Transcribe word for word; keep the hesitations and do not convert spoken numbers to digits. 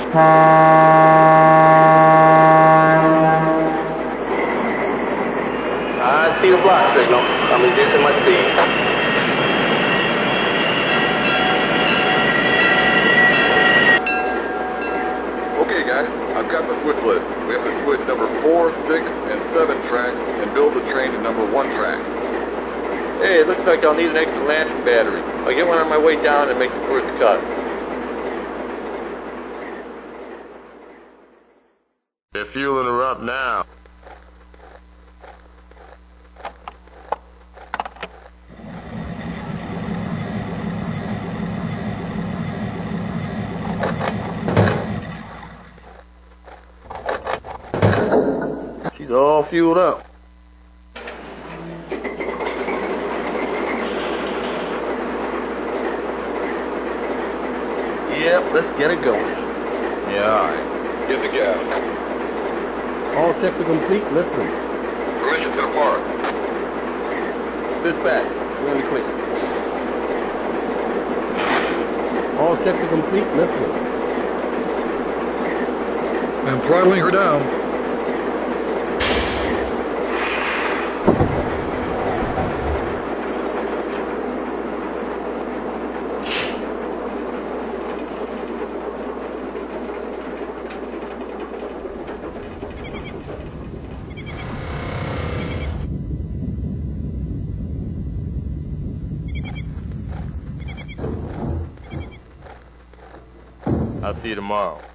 I see the block signal. I'm reducing my speed. Okay, guys, I've got the switch list. We have to switch number four, six, and seven tracks and build the train to number one track. Hey, it looks like I'll need an extra lantern battery. I'll get one on my way down and make the first cut. They're fueling her up now. She's all fueled up. Yep, let's get it going. Yeah, all right. Get the gas. All set to complete, let's go. Permission to depart. Dispatch, we're in the clear. All set to complete, let's go. I'm throttling her down. I'll see you tomorrow.